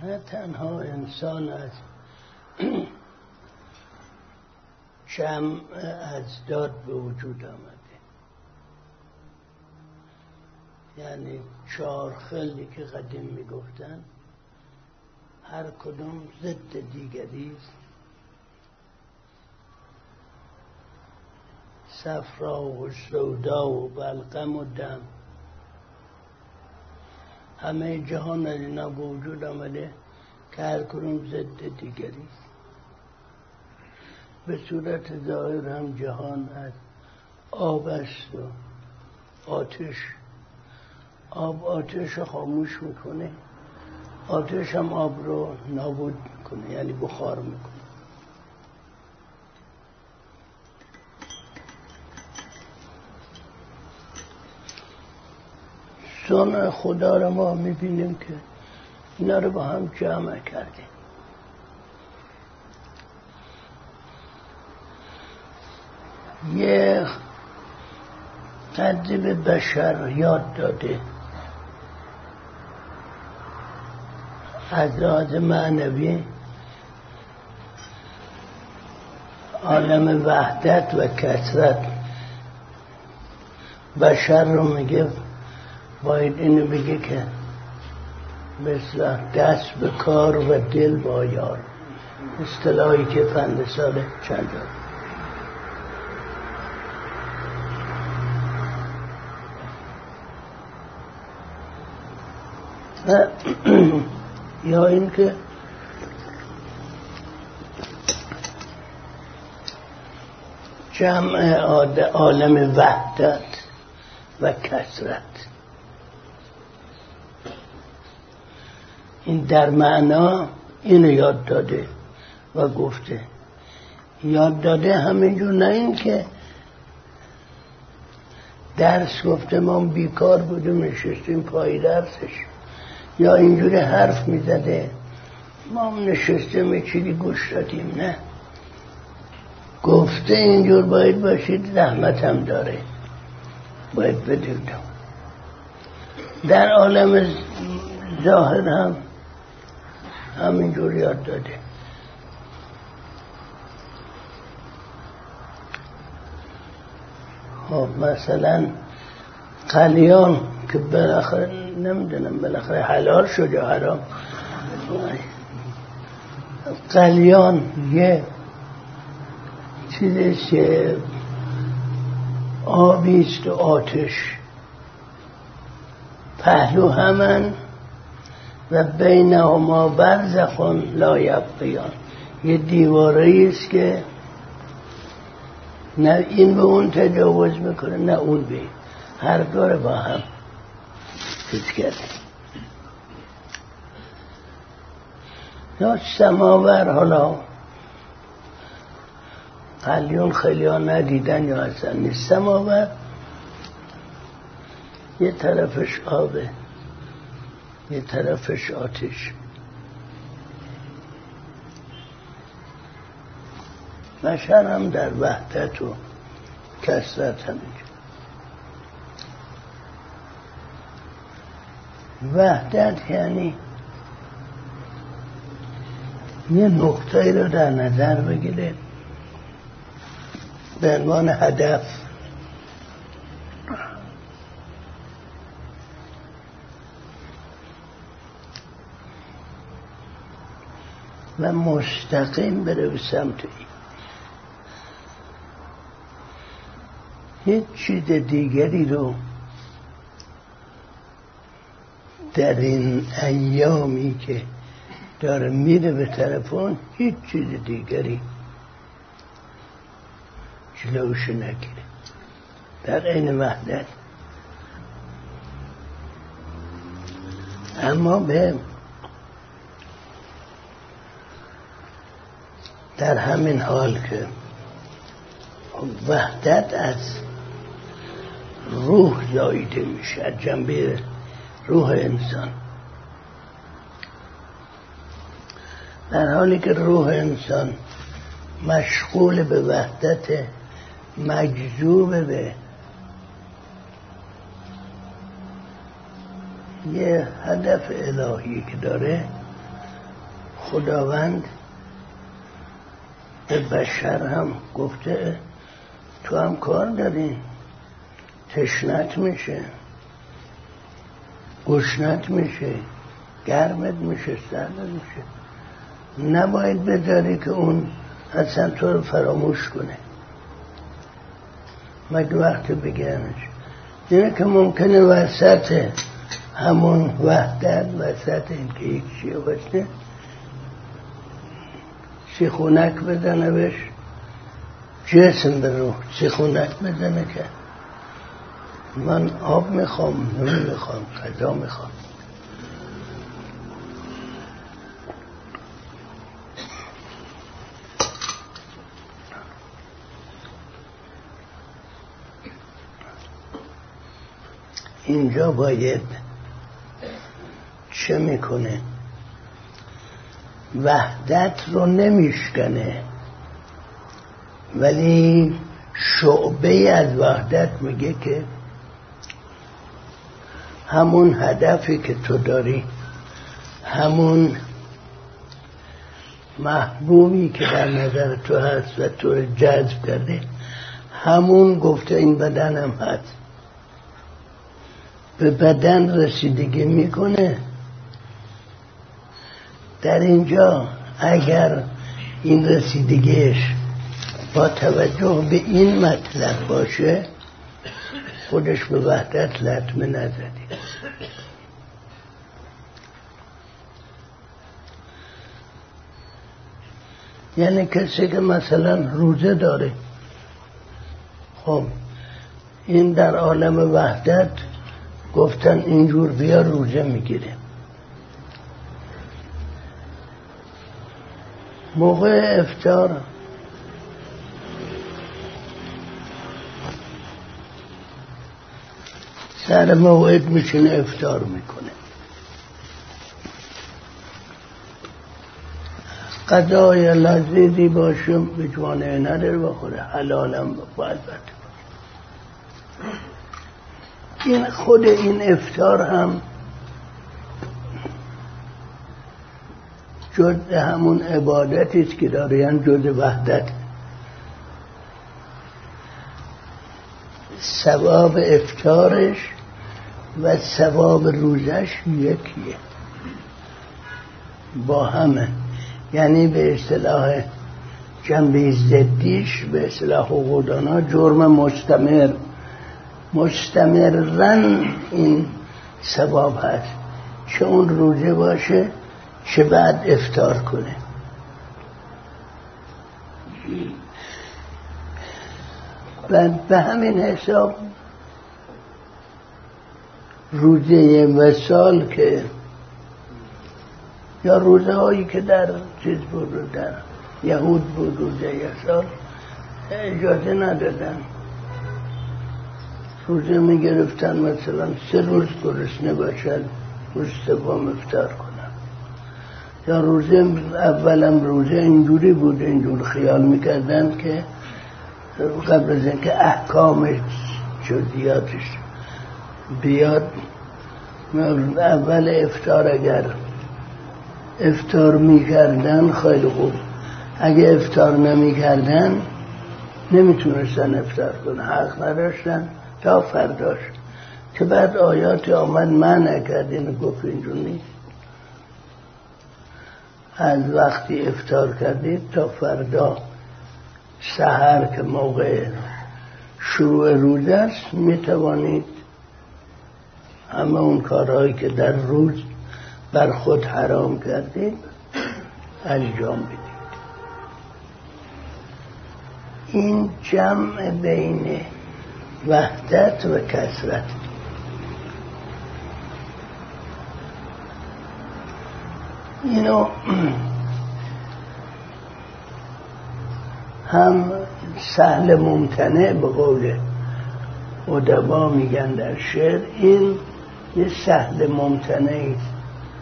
نه تنها انسان از جمع اجداد به وجود آمده، یعنی 4 خلی که قدیم میگفتن هر کدوم ضد دیگری است. صفرا و سودا و بلغم و دم، همه جهان از اینا به وجود آمده که هر کدوم ضد دیگری است. به صورت ظاهر هم جهان از آب است و آتش. آب آتش رو خاموش میکنه، آتش هم آب رو نابود میکنه، یعنی بخار میکنه. صنع خدا رو ما میبینیم که اینا رو با هم جمع کرده. یه قدری به بشر یاد داده از لحاظ معنوی، عالم وحدت و کثرت. بشر رو میگه باید اینو بگه که مثل دست به کار و دل با یار، اصطلاحی که پند سال چند یا این که جمع عالم وحدت و کثرت، این در معنا اینو یاد داده و گفته. یاد داده همینجور، نه این که درس گفته ما بیکار بودیم نشستیم پای درسش، یا اینجوری حرف میزده ما نشستیم یه چیزی گوش دادیم. نه، گفته اینجور باید باشید، زحمت هم داره، باید بدید. در عالم ظاهر هم همینجور یاد داده. خب مثلا قلیان که بالاخره نمیدونم بالاخره حلال شد یا حرام. قلیان یه چیزی که آبیست و آتش، پهلو همن و بینهما برزخ لا یبغیان، یه دیواری است که نه این به اون تجاوز میکنه نه اون به این، هر دو با هم چیز کرده. یا سماور، حالا قلیون خیلی ها ندیدن یا اصلا نیست. سماور یه طرفش آبه یه طرفش آتش. بشر هم در وحدت و کثرت همینجا. وحدت یعنی یه نقطه‌ای رو در نظر بگیره به عنوان هدف، و مستقیم بره به سمت این. هیچ چیز دیگری رو در این ایامی که داره میره به طرف اون، هیچ چیز دیگری جلوش نگیره در این وحدت. اما به در همین حال که وحدت از روح زاییده میشه، از جنبه روح انسان، در حالی که روح انسان مشغول به وحدت، مجذوب به یه هدف الهی که داره، خداوند به بشر هم گفته تو هم کار داری، تشنت میشه، گشنت میشه، گرمت میشه، سردت میشه، نباید بذاری که اون اصلا تو رو فراموش کنه مگه وقت بگیرنش. اینه که ممکنه وسط همون وحدت، وسط این که یک چیه باشه سیخونک بزنه بهش، جسم به روح سیخونک بزنه که من آب میخوام، نون میخوام، غذا میخوام. اینجا باید چه میکنه؟ وحدت رو نمیشکنه ولی شعبه از وحدت میگه که همون هدفی که تو داری، همون محبوبی که در نظر تو هست و تو رو جذب کرده، همون گفته این بدنم هست، به بدن رسیدگی میکنه. در اینجا اگر این رسیدگیش با توجه به این مطلب باشه خودش به وحدت لطمه نزدی. یعنی کسی که مثلا روزه داره، خب این در عالم وحدت گفتن اینجور بیا روزه میگیره. موقع افطار سر موعد میشینه افطار میکنه، غذای لذیذی باشه به جوانه نداره بخوره، حلالم باید بده. این خود این افطار هم جز همون عبادتی است که دارن، جز وحدت. ثواب افطارش و ثواب روزش یکیه، با همه. یعنی به اصطلاح جنبه ضدیش، به اصطلاح حقوقدانا، جرم مستمرن این ثواب هست، چه اون روزه باشه چه بعد افطار کنه. به همین حساب روزه وصال که یا روزه هایی که در چیز بود، در یهود بود، روزه وصال اجازه ندادن، روزه می گرفتن مثلا 3 روز گرسنه باشد، روز سوم افطار کنن. یا روزه اولم روزه اینجوری بود، اینجور خیال میکردن که قبل از اینکه احکام جزئیاتش بیاد، اول افطار اگر افطار میکردن خیلی خوب، اگه افطار نمیکردن نمیتونستن افطار کنن، حق نداشتن تا فرداش، که بعد آیات آمد منع کردین، گفت اینجور نیست، از وقتی افطار کردید تا فردا سحر که موقع شروع روزه است میتوانید همه اون کارهایی که در روز بر خود حرام کردید انجام بدید. این جمع بین وحدت و کثرت. اینو هم سهل ممتنع به قول ادبا میگن در شعر، این یه سهل ممتنعی است،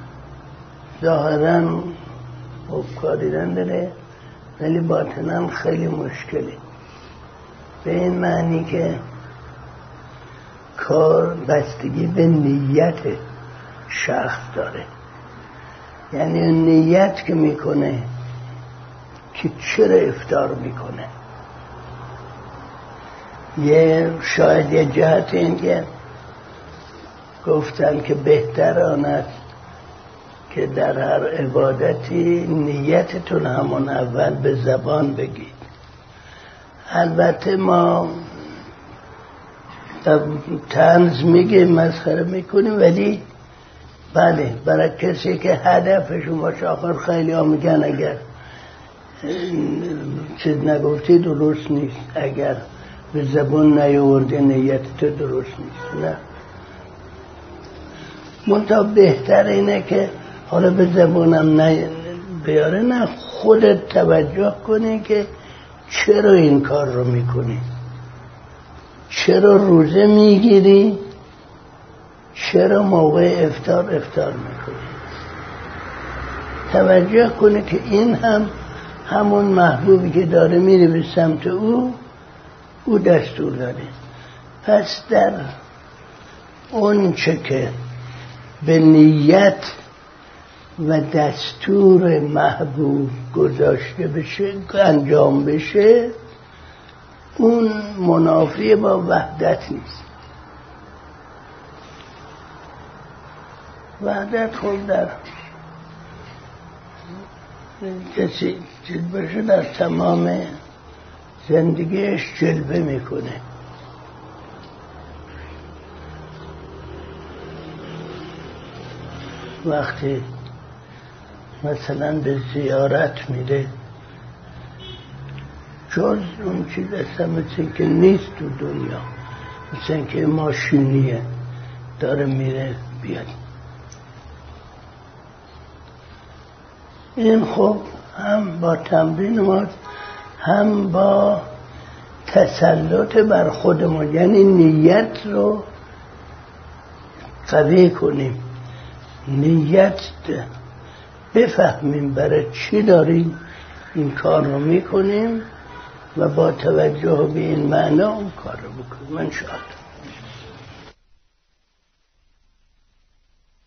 ظاهراً کاری نداره ولی باطناً خیلی مشکله، به این معنی که کار بستگی به نیت شخص داره. یعنی نیت که میکنه که چرا افطار میکنه. شاید یه جهت این که گفتن که بهتر آن است که در هر عبادتی نیتتون همون اول به زبان بگید. البته ما طنز میگیم، مسخره میکنیم، ولی بله برای کسی که هدفشون باشه. آخر خیلی ها میگن اگر چیز نگفتی درست نیست، اگر به زبان نیاوردی نیتت درست نیست. نه، منتها بهتر اینه که حالا به زبانم بیاره، نه، خودت توجه کنی که چرا این کار رو میکنی، چرا روزه میگیری، چرا موقع افطار میکنی. توجه کنی که این همون محبوبی که داره میره به سمت او دستور داره. پس در اون چه که به نیت و دستور محبوب گذاشته بشه، انجام بشه، اون منافی با وحدت نیست. وحدت خود در کسی چیز بشه در تمام زندگیش جلوه میکنه. وقتی مثلا به زیارت میره، جز اون چیز اصلا مثل که نیست تو دنیا، مثل که ماشینیه داره میره بیاد. این خب هم با تمرین ماست، هم با تسلط بر خودمون، یعنی نیت رو قوی کنیم، نیت بفهمیم برای چی داریم این کار رو میکنیم و با توجه به این معنا اون کار رو بکنیم. انشاءالله.